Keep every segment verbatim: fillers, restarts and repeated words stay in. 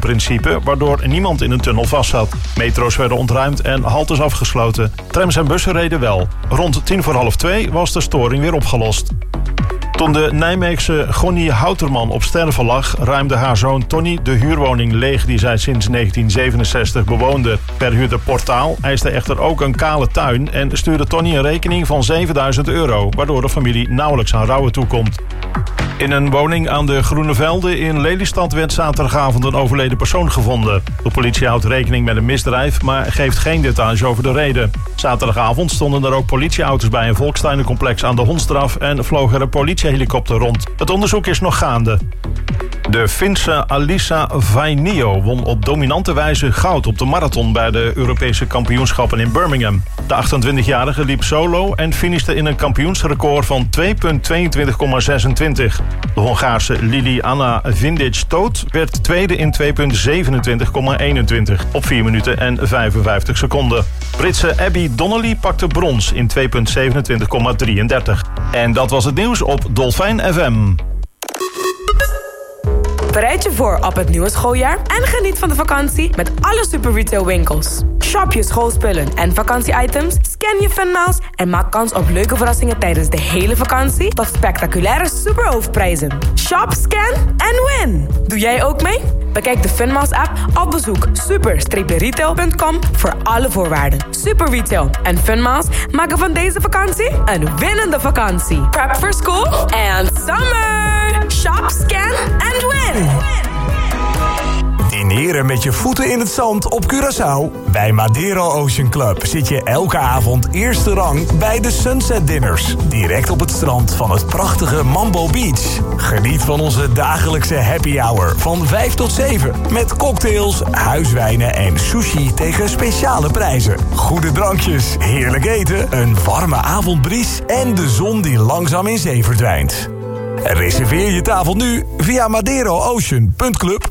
tunnelprincipe, waardoor niemand in een tunnel vast zat. Metro's werden ontruimd en haltes afgesloten. Trams en bussen reden wel. Rond tien voor half twee was de storing weer opgelost. Toen de Nijmeegse Gonnie Houterman op sterven lag, ruimde haar zoon Tony de huurwoning leeg die zij sinds negentien zevenenzestig bewoonde. Verhuurder Portaal eiste echter ook een kale tuin en stuurde Tony een rekening van zevenduizend euro, waardoor de familie nauwelijks aan rouwen toekomt. In een woning aan de Groene Velden in Lelystad werd zaterdagavond een overleden persoon gevonden. De politie houdt rekening met een misdrijf, maar geeft geen details over de reden. Zaterdagavond stonden er ook politieauto's bij een volkstuinencomplex aan de Hondsdraf en vloog er een politiehelikopter rond. Het onderzoek is nog gaande. De Finse Alisa Vainio won op dominante wijze goud op de marathon bij de Europese kampioenschappen in Birmingham. De achtentwintigjarige liep solo en finishte in een kampioensrecord van twee uur tweeëntwintig komma zesentwintig. De Hongaarse Liliana Vindic-Toot werd tweede in twee uur zevenentwintig komma eenentwintig op vier minuten en vijfenvijftig seconden. Britse Abby Donnelly pakte brons in twee uur zevenentwintig komma drieëndertig. En dat was het nieuws op Dolfijn F M. Bereid je voor op het nieuwe schooljaar en geniet van de vakantie met alle Super Retail winkels. Shop je schoolspullen en vakantieitems, scan je funmiles en maak kans op leuke verrassingen tijdens de hele vakantie tot spectaculaire superhoofdprijzen. Shop, scan en win! Doe jij ook mee? Bekijk de Funmiles app op bezoek super retail punt com voor alle voorwaarden. Super Retail en Funmiles maken van deze vakantie een winnende vakantie. Prep for school and summer! Shop, scan and win! Dineren met je voeten in het zand op Curaçao? Bij Madero Ocean Club zit je elke avond eerste rang bij de Sunset Dinners. Direct op het strand van het prachtige Mambo Beach. Geniet van onze dagelijkse happy hour van vijf tot zeven. Met cocktails, huiswijnen en sushi tegen speciale prijzen. Goede drankjes, heerlijk eten, een warme avondbries en de zon die langzaam in zee verdwijnt. Reserveer je tafel nu via madero ocean punt club.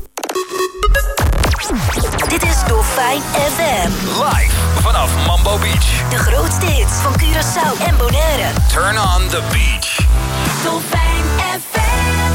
Dit is Dolfijn F M. Live vanaf Mambo Beach. De grootste hits van Curaçao en Bonaire. Turn on the beach. Dolfijn F M.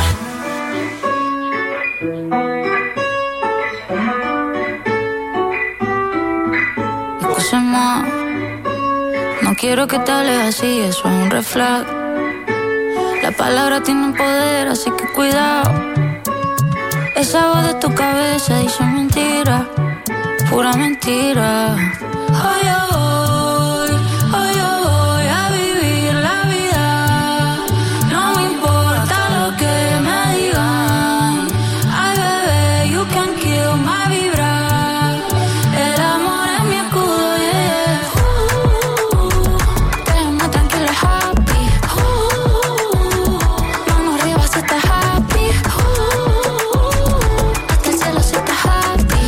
Escúchame, no quiero que te hables así, eso es un red flag. La palabra tiene poder, así que cuidado. Esa voz de tu cabeza dice mentira, pura mentira. Hoy yo voy, hoy yo voy a vivir la vida. No me importa lo que me digan. Ay, bebé, you can kill my vibra. El amor es mi escudo, yeah. Uh, déjame tranquila, happy. Uh, mano arriba si estás happy. Uh, hasta el cielo si estás happy.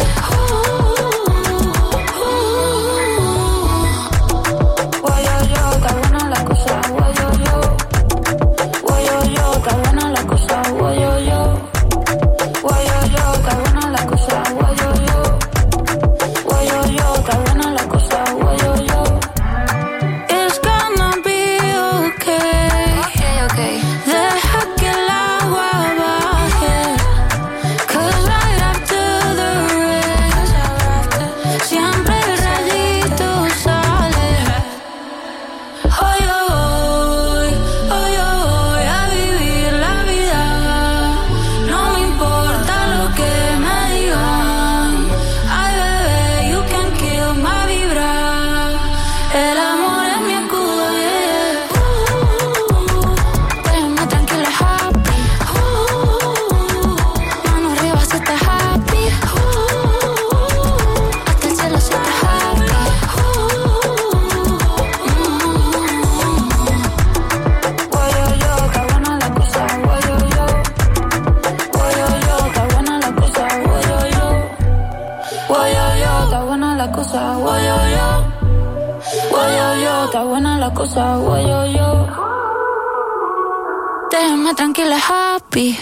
Déjame tranquila, happy.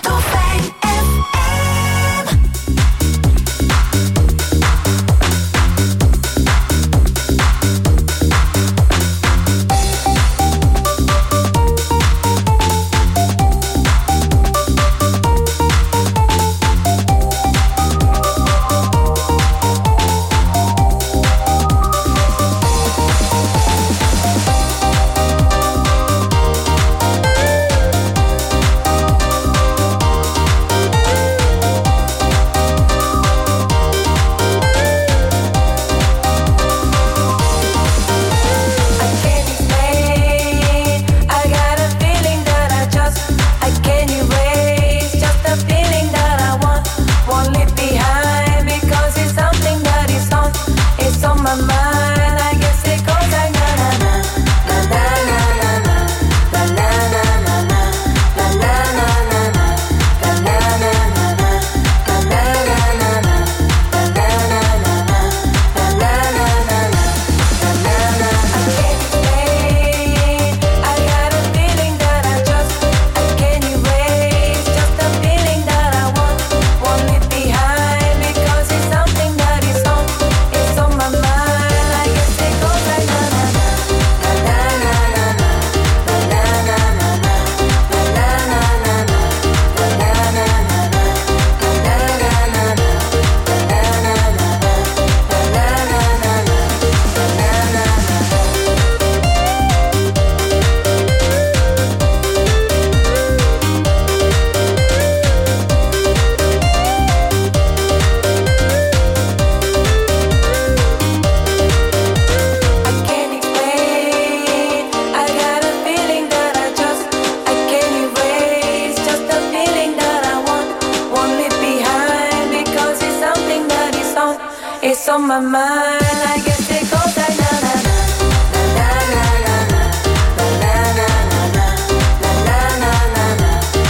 It's on my mind. I guess it goes like na na na na na na na na na na na na na na.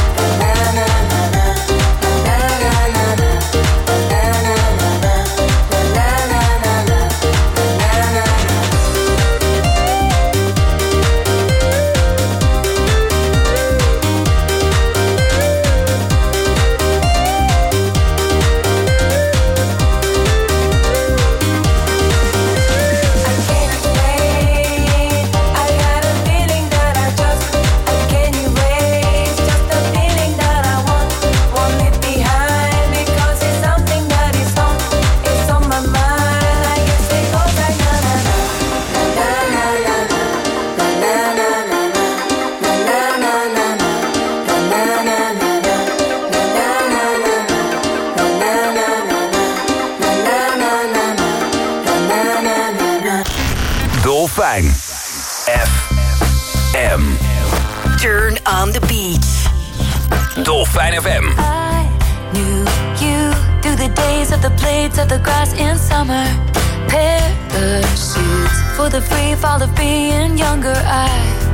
Dolfijn F M. Turn on the beach. Dolfijn F M. I knew you through the days of the blades of the grass in summer. Parachutes for the free fall of being younger. I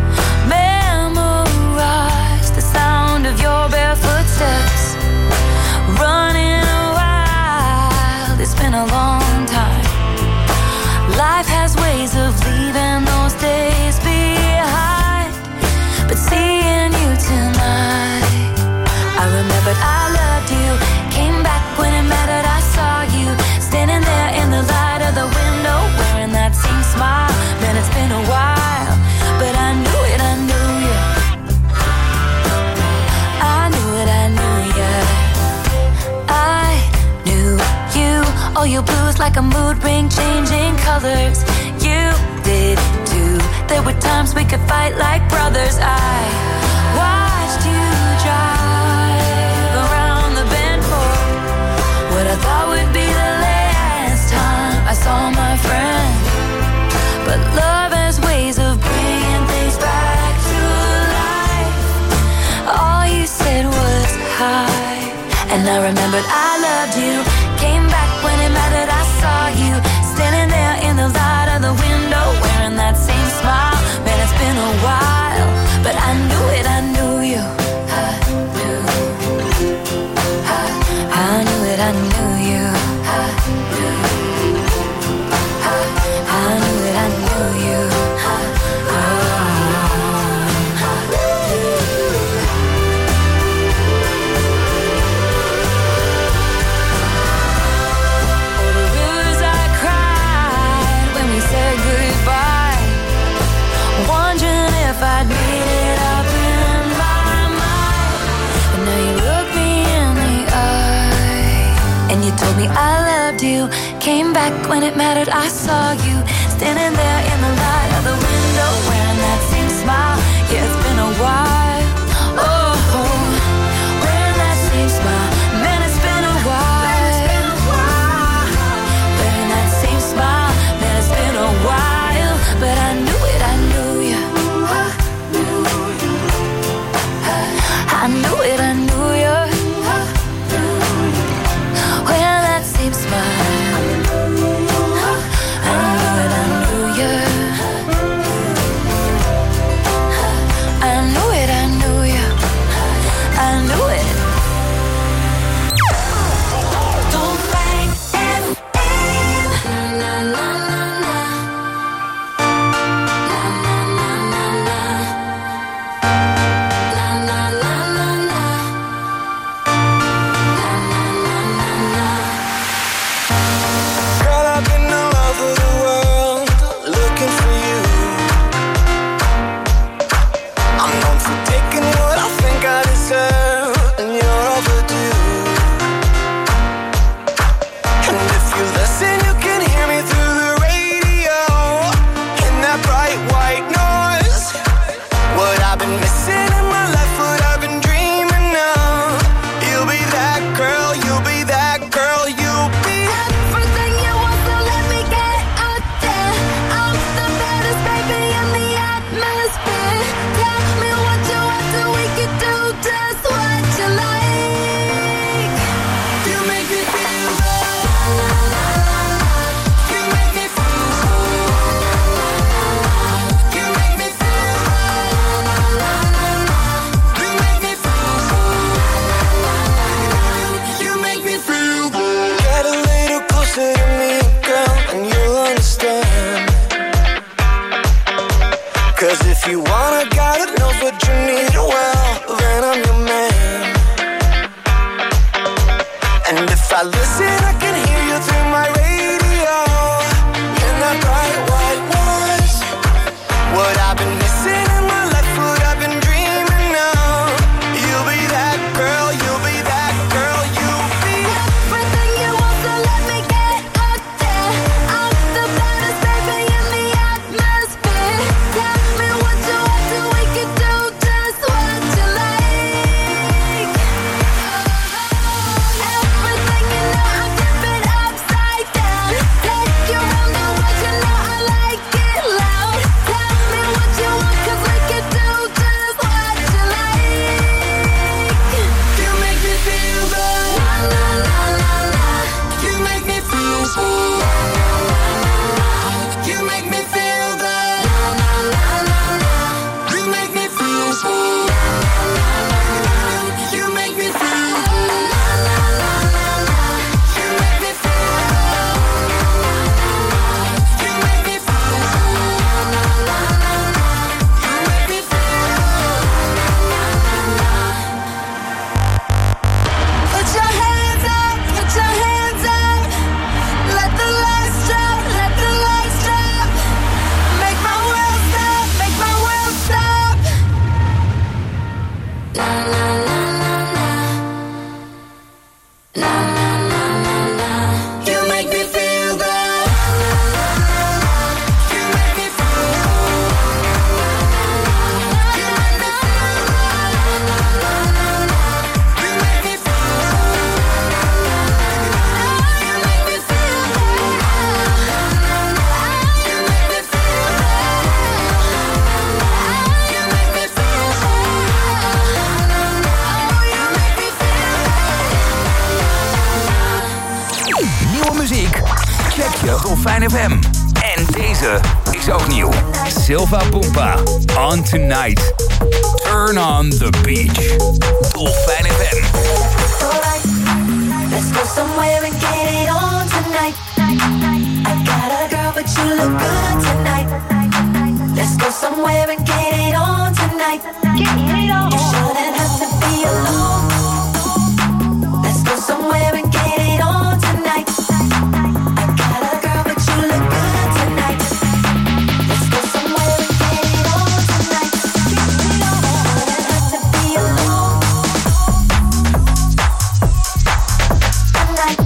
memorized the sound of your bare footsteps. Running wild, it's been a long time. Life has ways of leaving those days behind. But seeing you tonight, I remembered I loved you. Came back when it mattered, I saw you standing there in the light of the window, wearing that same smile. Man, it's been a while, but I knew it, I knew you. I knew it, I knew you. I knew you. All your blues like a mood ring, changing colors. You did too. There were times we could fight like brothers. I watched you drive around the bend for what I thought would be the last time I saw my friend. But love has ways of bringing things back to life. All you said was hi, and I remembered I loved you. Came back when it mattered, I saw you standing there in the light of the window, wearing that same smile. Man, it's been a while, but I knew it, I knew you. I knew, I, I knew it, I knew you. I knew, I, I knew it, I knew you. If I'd made it up in my mind, but now you look me in the eye, and you told me I loved you. Came back when it mattered, I saw you standing there in the light of the window, wearing that same smile. Yeah, it's been a while. Oh, wearing that same smile. Man, it's been a while. Wearing that same smile. Man, it's been a while, but I knew it, I knew you. I knew it, I knew you. Well, that same smile. I knew it, I knew you. I knew it, you want a guy that knows what you need well, then I'm your man. And if I listen, I can hear you through my radio. In that bright white noise, what I've been missing in my life, what I've been dreaming of. You'll be that girl, you'll be that girl, you'll be everything you want, so let me get up there. I'm the baddest baby in the atmosphere. Tell me what you want, so we can do just what you like. Everything you know, I flip it upside down. Take you around the world, you know I like it loud. Tell me what you want, 'cause we can do just what you like. You make me feel good. La la la la la. You make me feel good. You make me feel good. You make me feel good. You make me feel good. You make me feel good. You make me feel good. You make me feel Put your hands up, put your hands up. Let the lights drop, let the lights drop. Make my world stop, make my world stop. La la la la la. La la la la la. You make me feel good. You make me feel good. You make me feel good. You make me feel Nieuwe muziek? Check je Dolfijn F M. En deze is ook nieuw. Silva Pumpa, On Tonight. Turn on the beach. Dolfijn F M. Alright, let's go somewhere and get it on tonight. I got a girl, but you look good tonight. Let's go somewhere and get it on tonight. Get it on. You shouldn't have to be alone. Let's go somewhere and get it on tonight. I got a girl, but you look good tonight. Let's go somewhere and get it on tonight. Get it on. You shouldn't have to be alone. Tonight.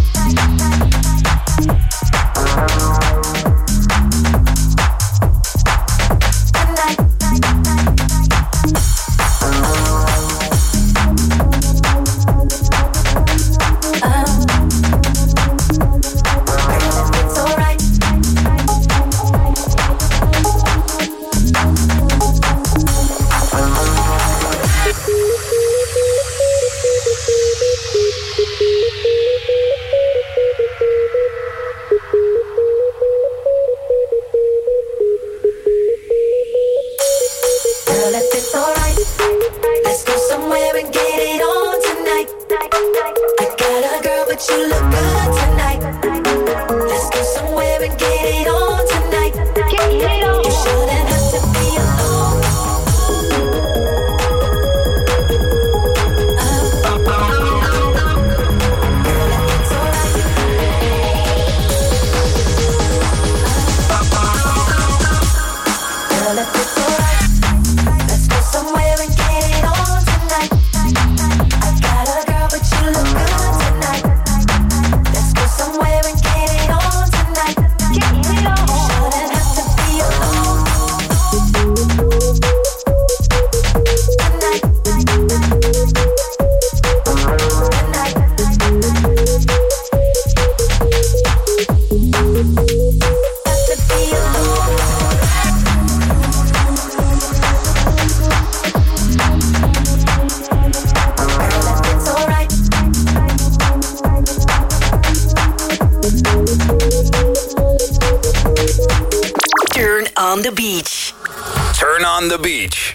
on the beach. Turn on the beach.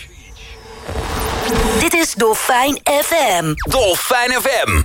Dit is Dolfijn F M. Dolfijn F M.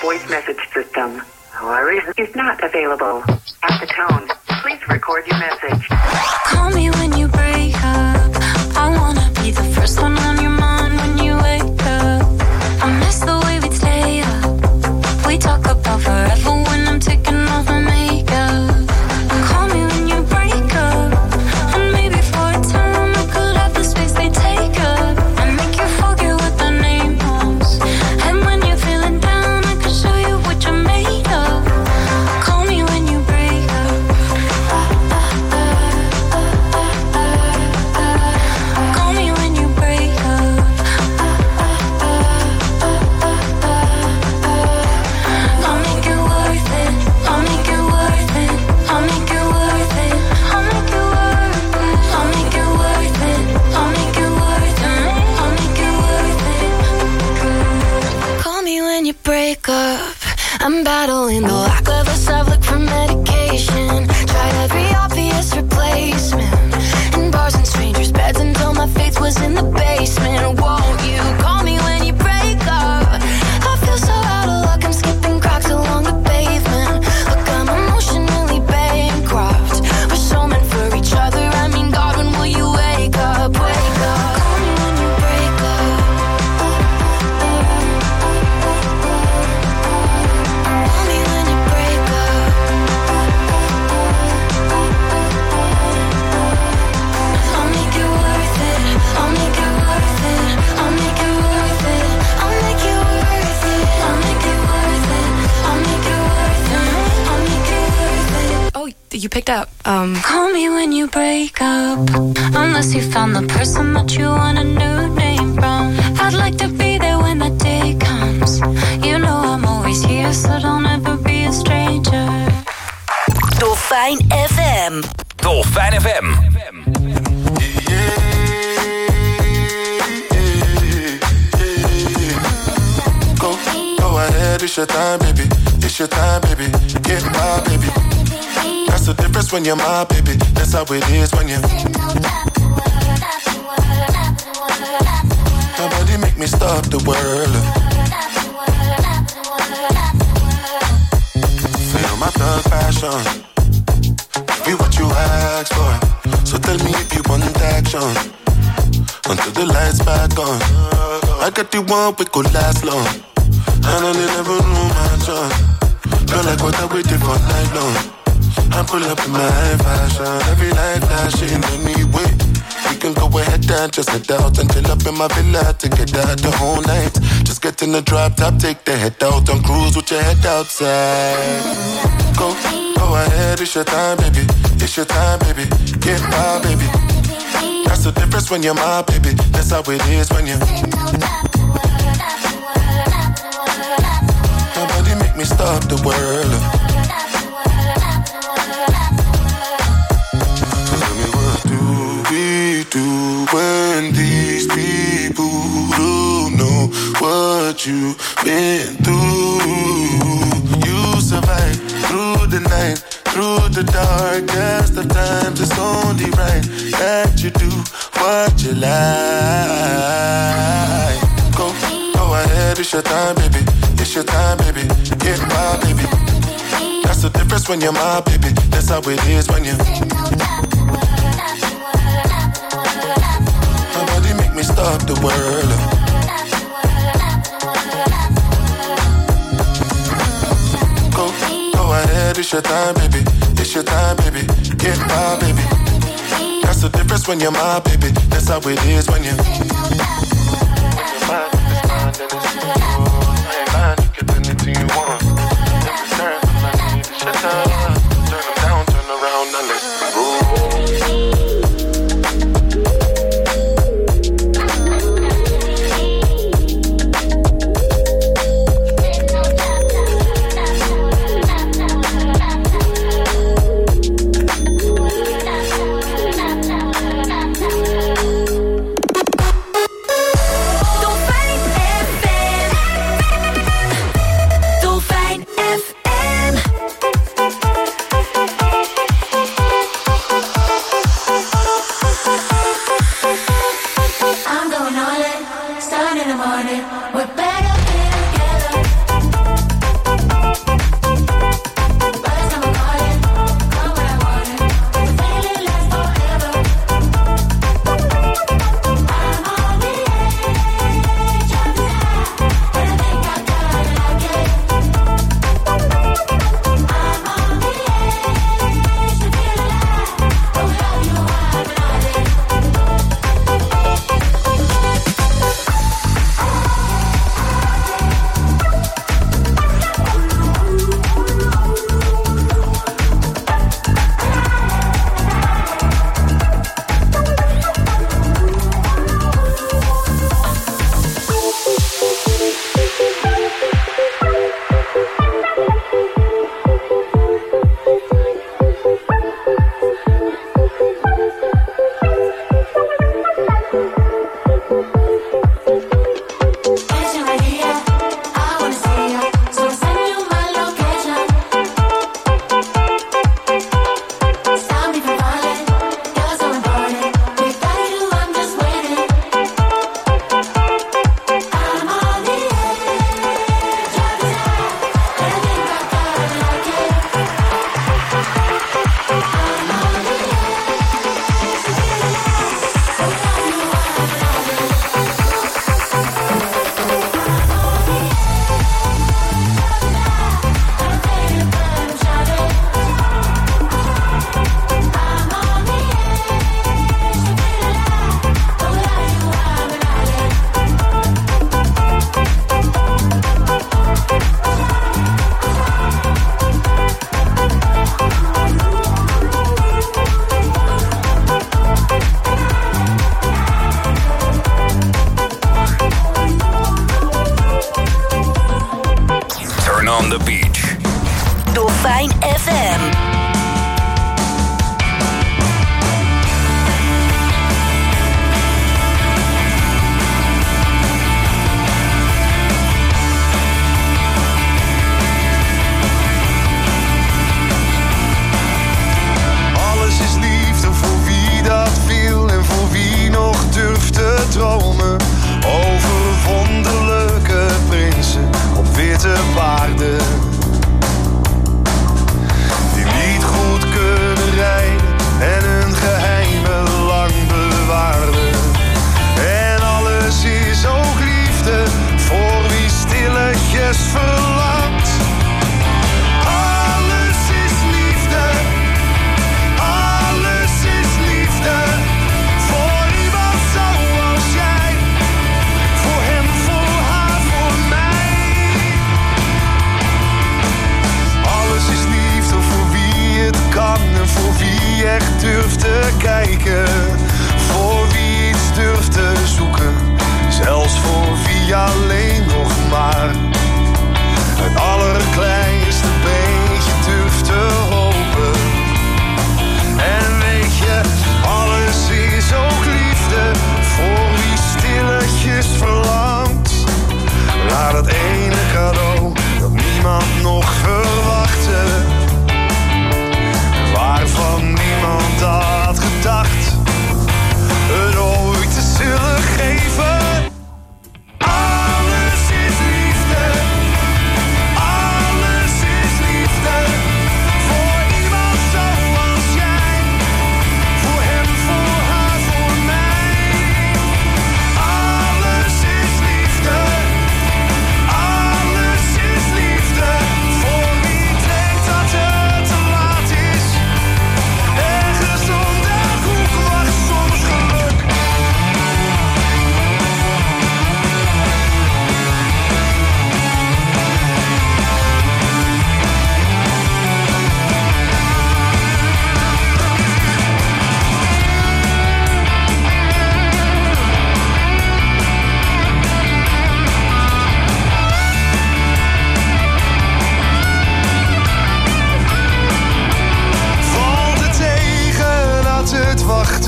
voice message system. Or is, is not available. At the tone, please record your message. Call me when you break up. I wanna be the first one on your mind when you wake up. I miss the way we'd stay up. We talk about forever when I'm taking off my makeup. Call me when you break up. And maybe for a time I could have the space they take up. And make you forget what the name was. And when you're feeling down, I can show you what you're made of. Call me when you break up. Call me when you break up. I'll make it worth it. I'll make it worth it. I'll make it worth it. I'll make it worth it. I'll make it worth it. I'll make it worth it. I'll make it worth it. Call me when you break up. I'm battling the lack of a Savlik for medication. Tried every obvious replacement. In bars and strangers' beds until my faith was in the basement. Won't you call me when you break up? I feel so out of luck, I'm skipping cracks along the pavement. Look, I'm emotionally bankrupt. We're so meant for each other, I mean, God, when will you wake up? Wake up. Call me when you break up. Call me when you break up. I'll make it worth it. I'll make it worth it. I'll make it worth it. I'll make it worth it. I'll make it worth it. I'll make it worth it. I'll make it worth it. Oh, you picked up. Um, Call me when you break up. Unless you found the person that you want a new name from. I'd like to be there when the day comes. You know I'm always here, so don't ever be a stranger. Dolfijn F M. Dolfijn F M. Go, go ahead, it's your time, baby. It's your time, baby. Get my baby. That's the difference when you're my baby. That's how it is when you. Nobody make me stop the world. Feel my thug passion. Be what you ask for. So tell me if you want action. Until the lights back on. I got the one we could last long. And I never knew my chance. Feel like what I waited for night long. I pull up in my fashion. Every night flashing anyway. We can go ahead and just head out and chill up in my villa together the whole night. Just get in the drop top, take the head out and cruise with your head outside. Go, go ahead, it's your time, baby. It's your time, baby. Get my baby. That's the difference when you're my baby. That's how it is when you. Nobody make me stop the world. So tell me, what do we do when these people don't know what you've been through? You survive through the night, through the darkest of times. It's only right that you do what you like. Go, go ahead, it's your time, baby. It's your time, baby. Get my baby. That's the difference when you're my baby. That's how it is when you. Nobody make me stop the world. Go, go ahead, it's your time, baby. It's your time, baby. Get my baby. That's the difference when you're my baby. That's how it is when you. When you're mine, it's mine, then it's yours. I ain't lying, you can do anything you want. Every time I need to shut down. Turn them down, turn around, now let's roll. Sun in the morning, we're better together.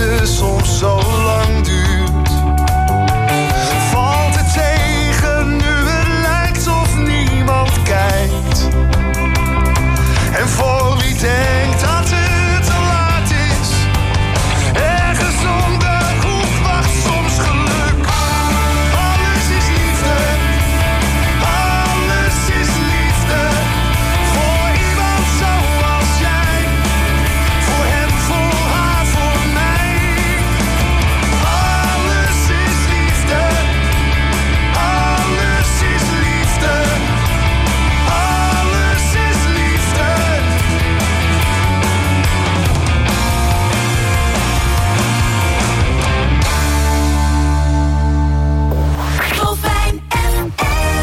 liefde soms zo lang duurt. Valt het tegen nu het lijkt of niemand kijkt. En voor wie denkt dat het te laat is, ergens onder hoek wacht soms geluk. Alles is liefde, alles is liefde. Voor iemand zoals jij, voor hem, voor haar, voor mij. Alles is liefde, alles is liefde, alles is liefde. Dolfijn F M.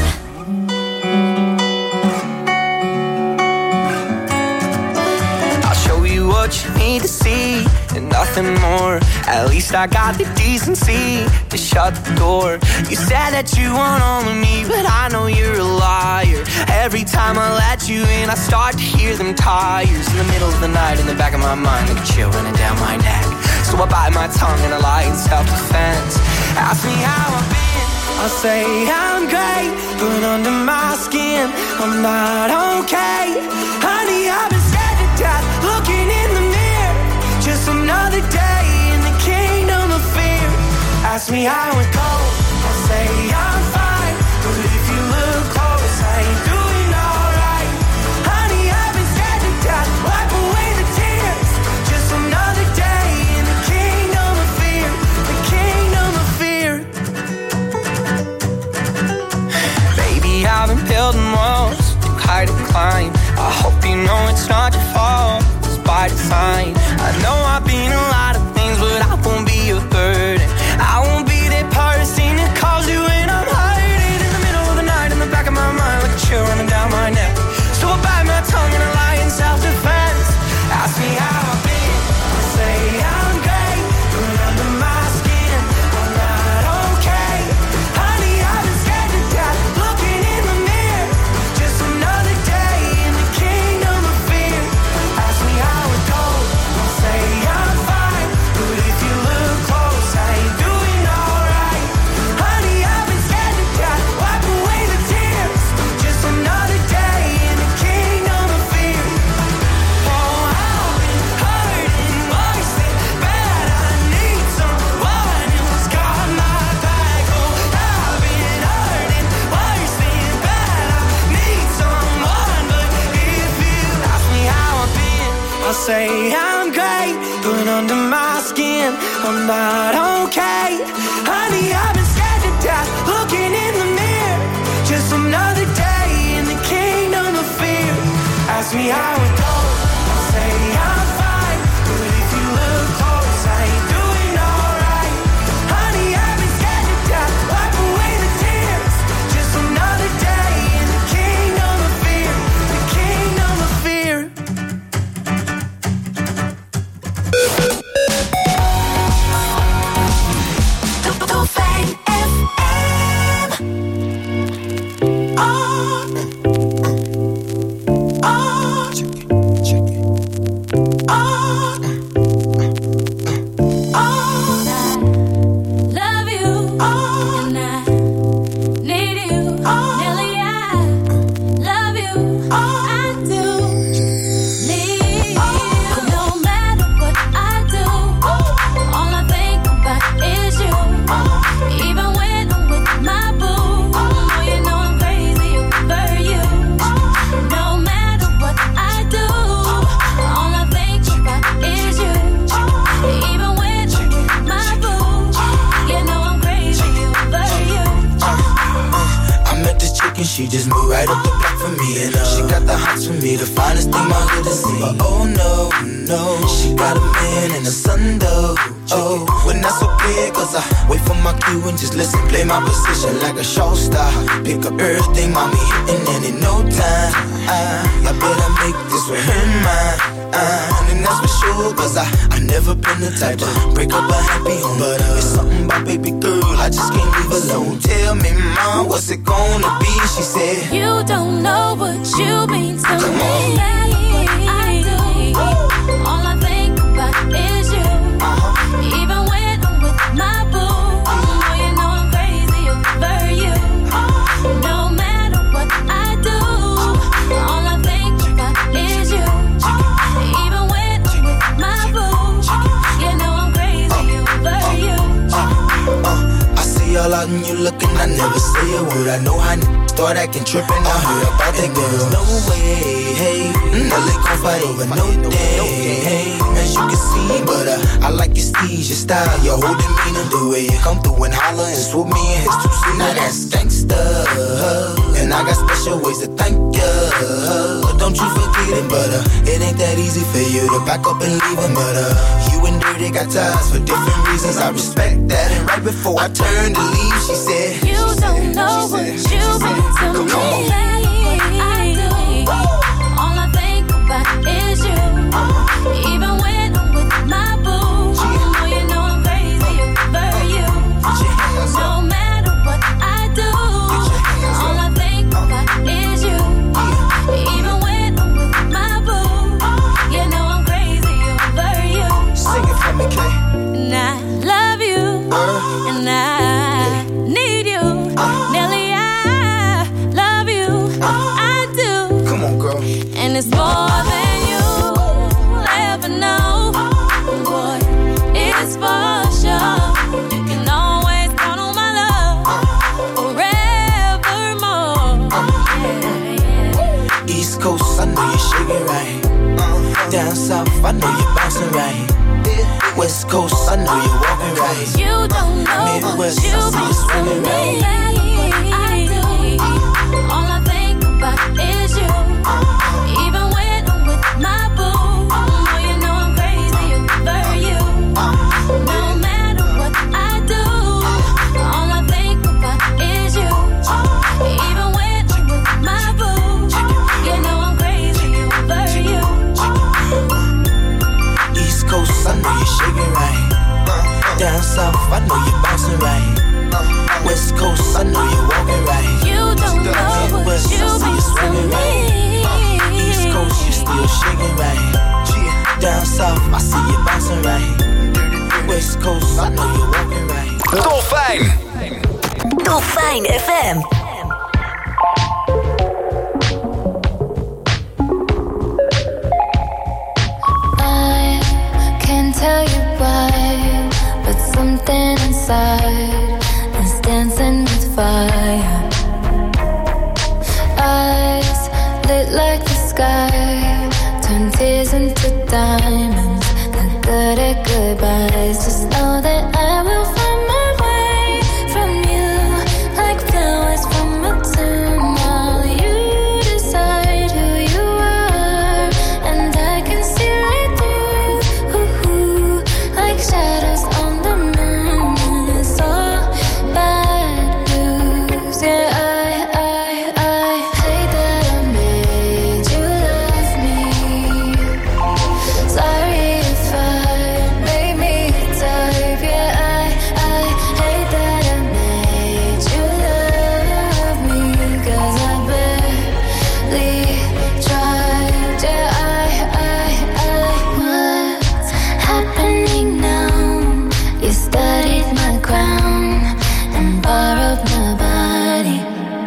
I'll show you what you need to see and nothing more. At least I got the decency to shut the door. You said that you want all of me, but I know you're a liar. Every time I let you in, I start to hear them tires in the middle of the night in the back of my mind, like a chill running down my neck. So I bite my tongue and I lie in self-defense. Ask me how I've been, I'll say I'm great, but under my skin I'm not okay. Honey, I've been scared to death, looking in the mirror. Just another day in the kingdom of fear. Ask me how it goes, I'll say I'm fine, but if you look close, I ain't doing alright. Honey, I've been scared to death, wipe away the tears. Just another day in the kingdom of fear, the kingdom of fear. Baby, I've been building walls, too high to climb. I hope you know it's not your fault, it's by design. I know I've been a lot of things, but I won't be a burden. I won't be that person that calls you when I'm hurting. In the middle of the night, in the back of my mind, like a chill running down my neck. So I bite my tongue and I lie in self-defense. Ask me how I've been, I say I'm great, but under my skin I'm not okay. Honey, I've been scared to death, looking in the mirror. Just another day in the kingdom of fear. Ask me how it goes, I'll say I'm fine, but if you look close, I ain't doing alright. Honey, I've been scared to death, wipe away the tears. Just another day in the kingdom of fear. Oh, I've been hurting worse than bad. I need someone who's got my back. Oh, I've been hurting worse than bad. I need someone, but if you ask me how I've been, I'll say I'm great, but under my skin I'm not okay. Honey, I've been scared to death, looking in the mirror. Just another day in the kingdom of fear. Ask me how it goes, I'll say I'm fine, but if you look close, I ain't doing alright. Honey, I've been scared to death, wipe away the tears. Just another day in the kingdom of fear, the kingdom of fear. Dolfijn F M. Oh, oh, She just moved right up the block for me, and uh, she got the hots for me, the finest thing my hood has seen. But oh no, no, she got a man and a son though. Oh, when that's okay, cause I wait for my cue and just listen, play my position like a show star. Pick up everything, mommy hitting, and in no time, I, I better make this with her mine. Uh, and that's for sure, cause I, I never been the type to break up a happy home. But uh, it's something about baby girl, I just can't leave alone. Tell me, mom, what's it gonna be? She said, you don't know what you mean to Come me. on. I do. All I think about is you. Uh-huh. when you looking, I never say a word. I know how n- start acting trippin'. I heard about that girl. No way, hey, no they gon' fight over no day, hey. As you can see, but uh, I like your steez, your style, your whole demeanor, the way you come through and holler and swoop me in his two seat. Now that's gangsta, and I got special ways to thank ya. Don't you forget it, but uh, it ain't that easy for you to back up and leave him. But uh, you and Dirty got ties for different reasons. I respect that. And right before I turned to leave, she said, you don't know what you've been to me. I do. All I think about is you. Even when I'm with my boo, oh, you know I'm crazy over you. No matter what I do, all I think about is you. Even when I'm with my boo, you know I'm crazy over you. Sing it for me, Kay. And I love you, uh, and I need you, uh, Nelly. I love you, uh, I do. Come on, girl. And it's more than you'll ever know, boy. It's for sure. You can always count on my love forevermore. Yeah, yeah. East Coast, I know you're shaking right. Down south, I know you're bouncing right. West Coast, I know you're walking right. You don't know Midwest, what you've I see you swinging right. I do. All I think about is you. Even when I'm with my boo, oh, you know I'm crazy over you. No matter what I do, all I think about is you. Even when I'm with my boo, you know I'm crazy over you. East Coast, I know you're shaking right. Down south, I know you're bouncing right. West Coast, I know you're walking right. You don't know what Midwest, you've I see been you swinging to right. me. East Coast, you still shaking right. Down south, I see you bouncing right. West Coast, I know you're walking right. Dolfijn. Dolfijn F M. I can't tell you why, but something inside is dancing with fire. Eyes lit like the sky, turn tears into diamonds. Not good at goodbyes. Just know that I will find my way from you, like flowers from a tomb. While you decide who you are, and I can see right through, ooh, like shadows on the moon. It's all bad news. Yeah, I, I, I hate that I made you love me. Sorry if I made me a type. Yeah, I, I hate that I made you love me. 'Cause I barely tried. Yeah, I, I, I, what's happening now? You studied my crown and borrowed my body.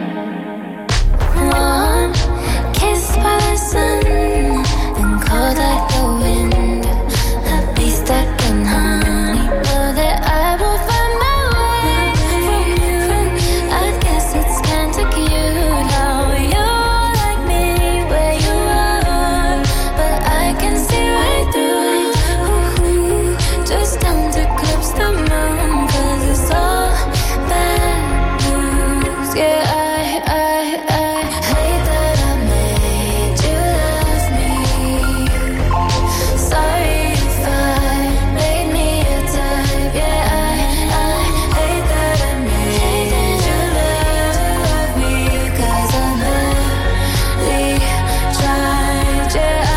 One kiss by the sun and cold like the wind. I'd be stuck in honey. Know that I will find my way from you. I guess it's kinda cute how you're like me where you are, but I can see right through it. Ooh, just don't eclipse the moon, 'cause it's all bad news. Yeah, I, I, I hate that I made you love me. Sorry if I made me a type. Yeah, I, I hate that I made you love me. 'Cause I barely tried. Yeah,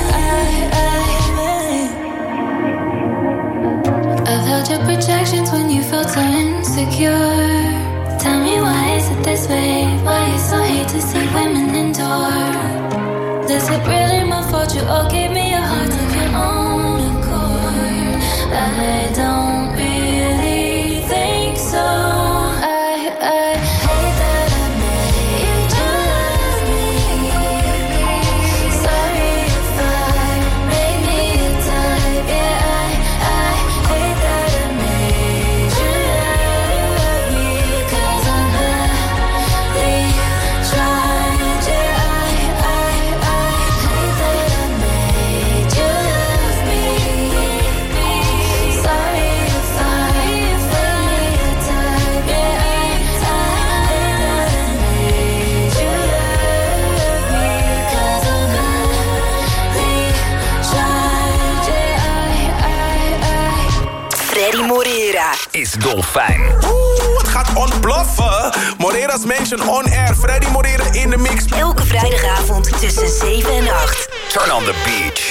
I, I, I I've held your projections when you felt so insecure. Tell me, why is it this way? Why you so hate to see women endure? Is it really my fault you all gave me your heart of your own accord? I don't really think so. I, I hate that I made you love me. Sorry if I made me a type. Yeah, I, I hate that I made you love me. is Dolfijn. Oeh, het gaat ontploffen. Moreira's Mansion on air. Freddy Moreira in de mix. Elke vrijdagavond tussen zeven en acht. Turn on the beach.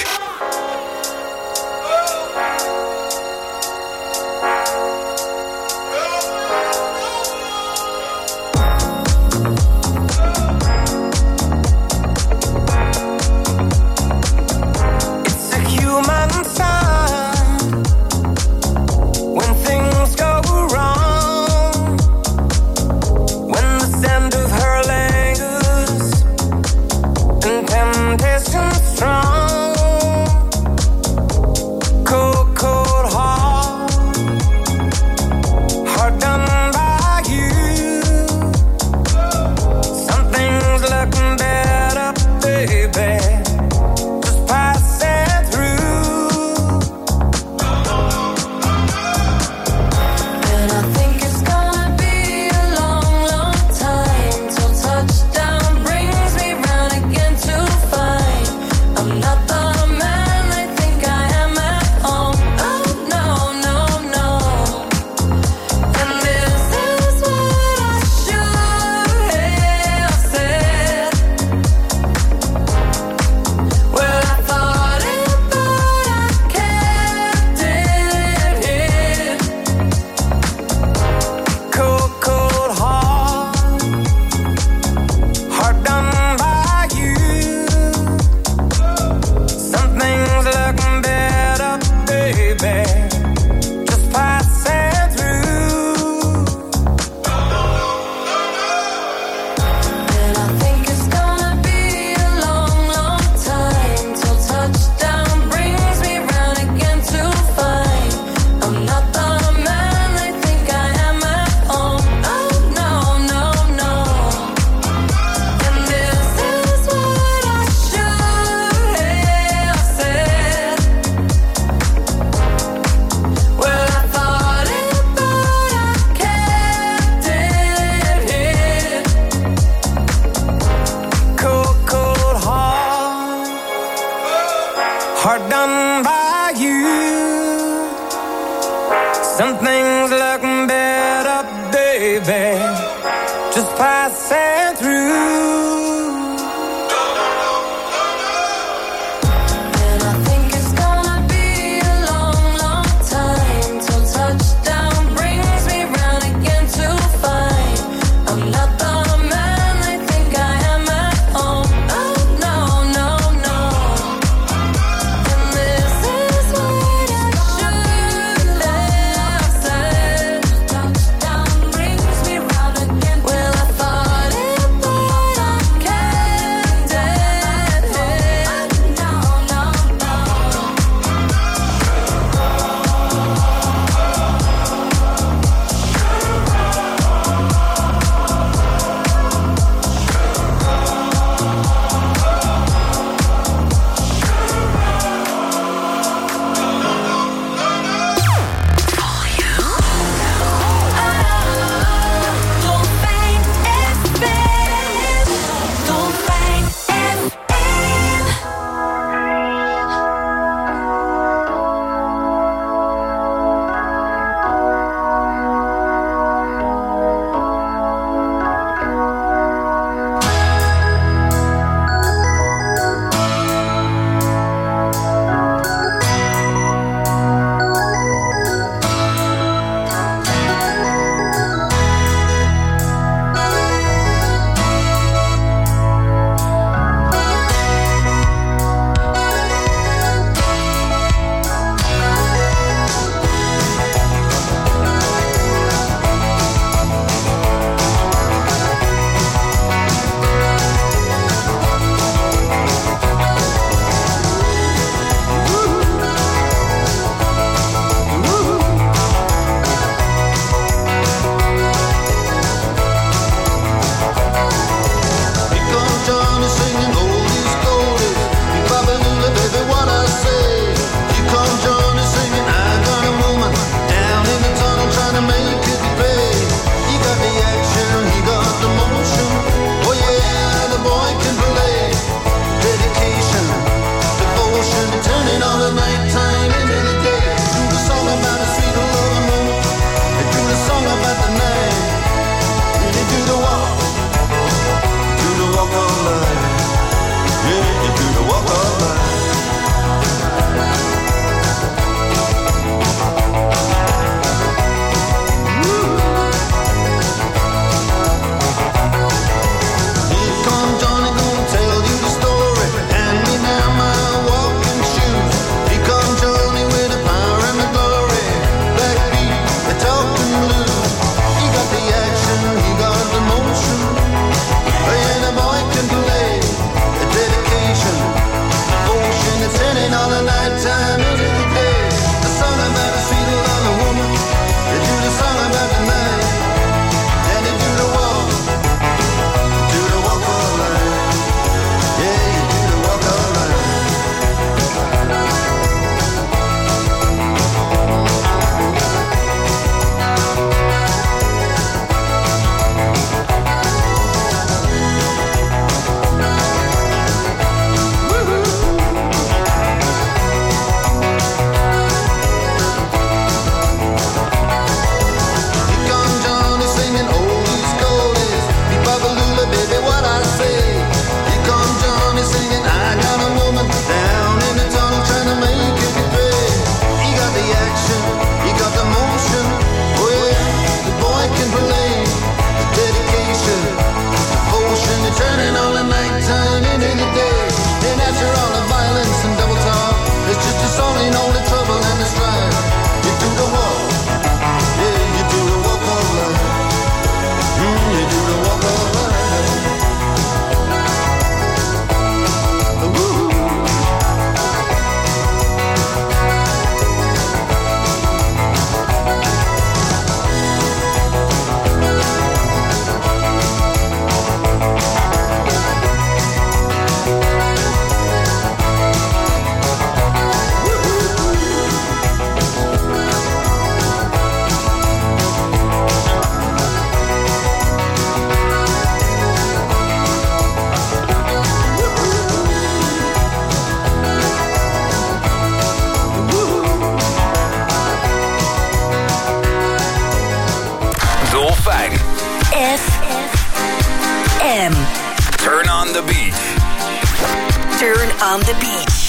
hard done by you. Some things look better, baby, just passing through. Well, I thought it, but M. Turn on the beach. Turn on the beach.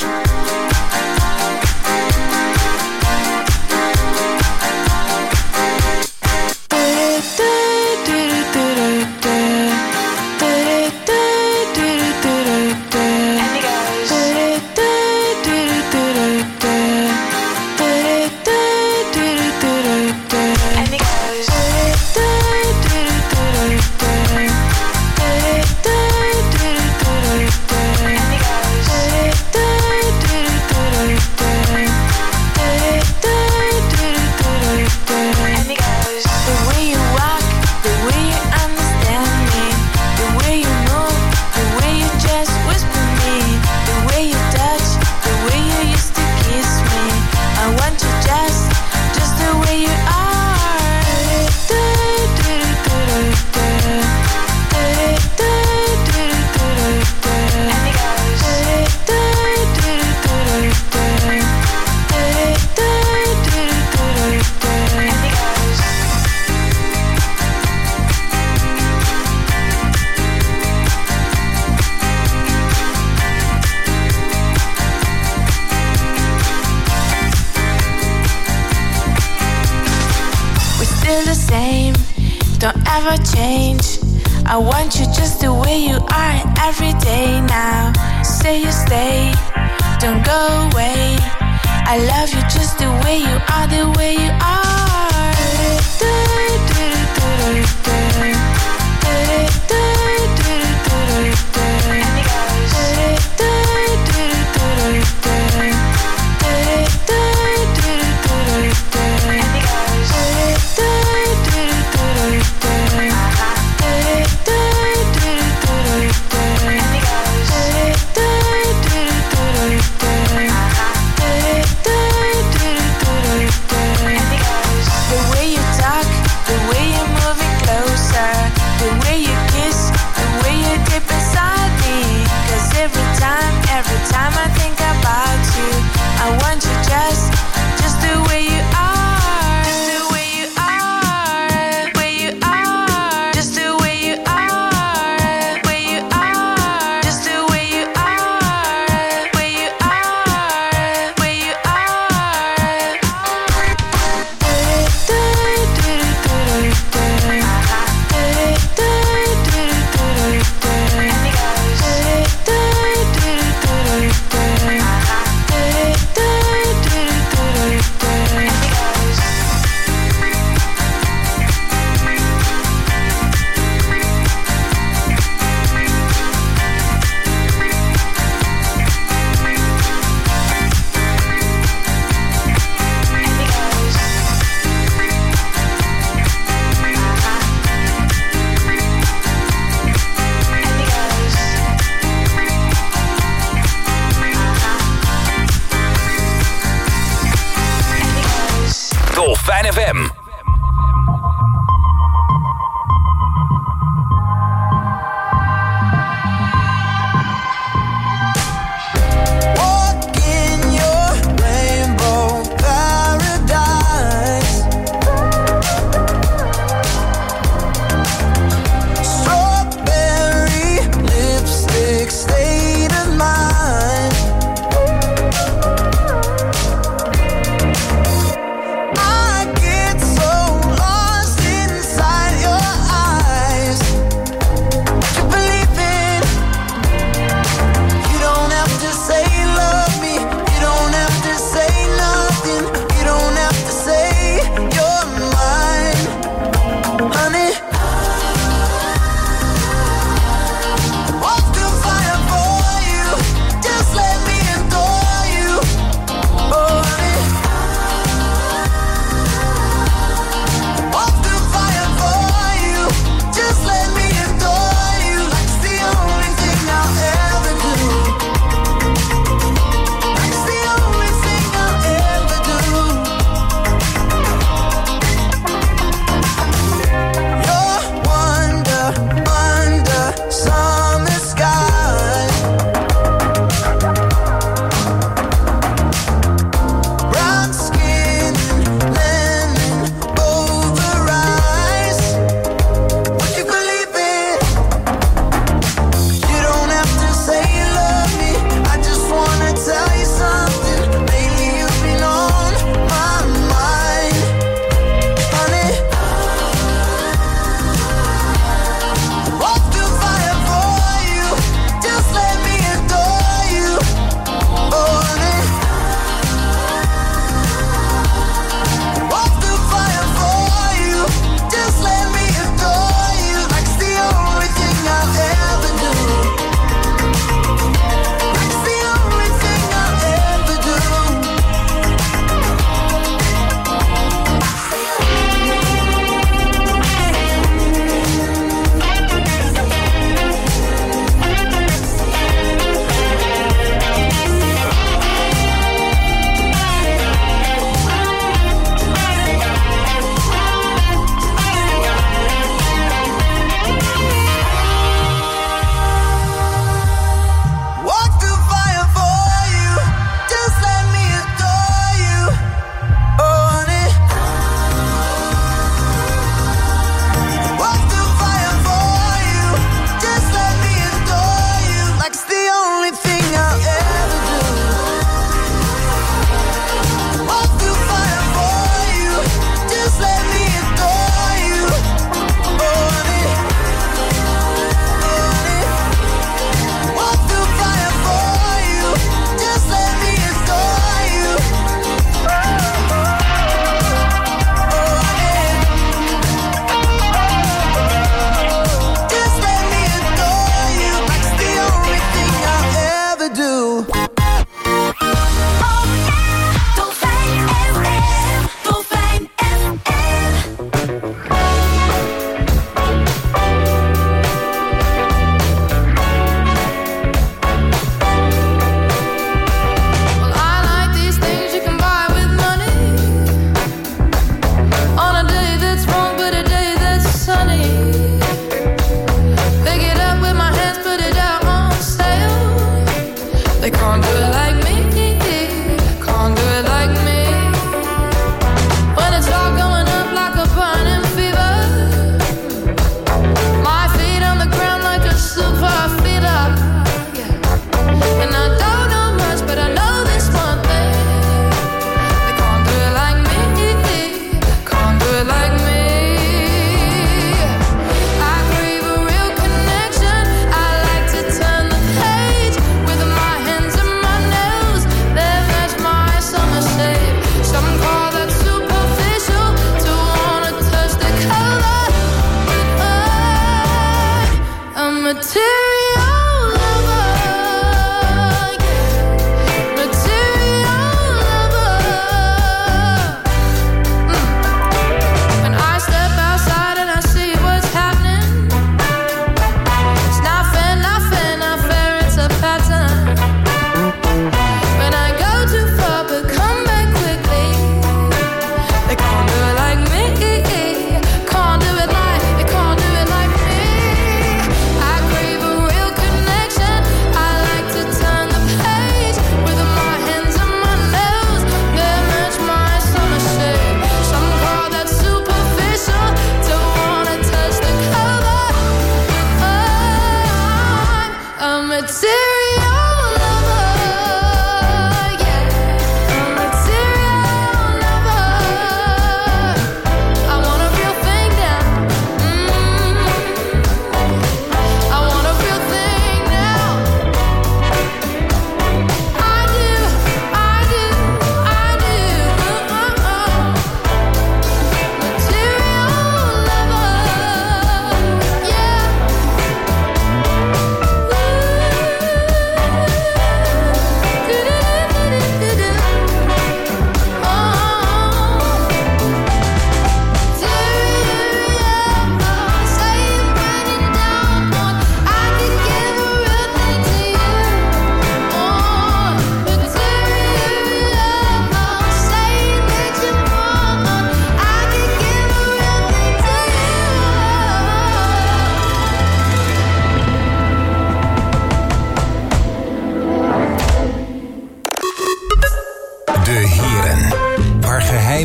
Change. I want you just the way you are every day now. Say you stay, don't go away. I love you just the way you are, the way you are.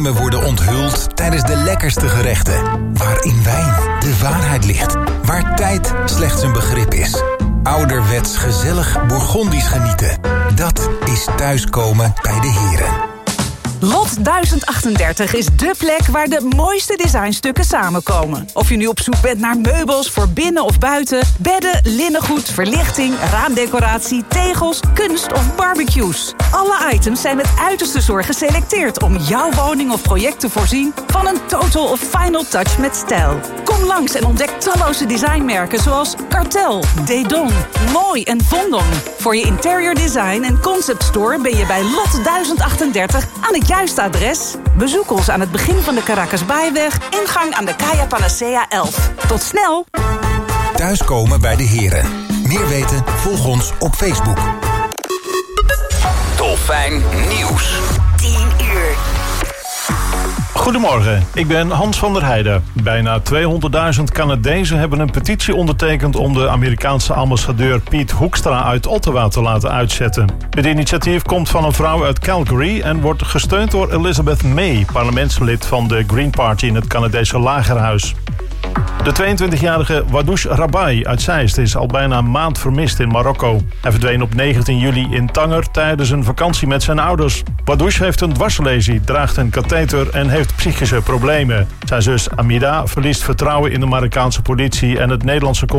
geheimen worden onthuld tijdens de lekkerste gerechten. Waar in wijn de waarheid ligt. Waar tijd slechts een begrip is. Ouderwets gezellig Bourgondisch genieten. Dat is thuiskomen bij de heren. Lot duizend achtendertig is dé plek waar de mooiste designstukken samenkomen. Of je nu op zoek bent naar meubels voor binnen of buiten, bedden, linnengoed, verlichting, raamdecoratie, tegels, kunst of barbecues. Alle items zijn met uiterste zorg geselecteerd om jouw woning of project te voorzien van een total of final touch met stijl. Kom langs en ontdek talloze designmerken zoals Cartel, Dedon, Mooi en Vondon. Voor je interior design en concept store ben je bij Lot duizend achtendertig aan het juiste adres. Bezoek ons aan het begin van de Caracas Baaiweg, ingang aan de Calle Panacea elf. Tot snel! Thuiskomen bij de heren. Meer weten? Volg ons op Facebook. Dolfijn Nieuws. tien uur. Goedemorgen, ik ben Hans van der Heijden. Bijna tweehonderdduizend Canadezen hebben een petitie ondertekend om de Amerikaanse ambassadeur Piet Hoekstra uit Ottawa te laten uitzetten. Het initiatief komt van een vrouw uit Calgary en wordt gesteund door Elizabeth May, parlementslid van de Green Party in het Canadese Lagerhuis. De tweeëntwintigjarige Wadouche Rabai uit Zeist is al bijna een maand vermist in Marokko. Hij verdween op negentien juli in Tanger tijdens een vakantie met zijn ouders. Wadouche heeft een dwarslesie, draagt een katheter en heeft psychische problemen. Zijn zus Amida verliest vertrouwen in de Marokkaanse politie en het Nederlandse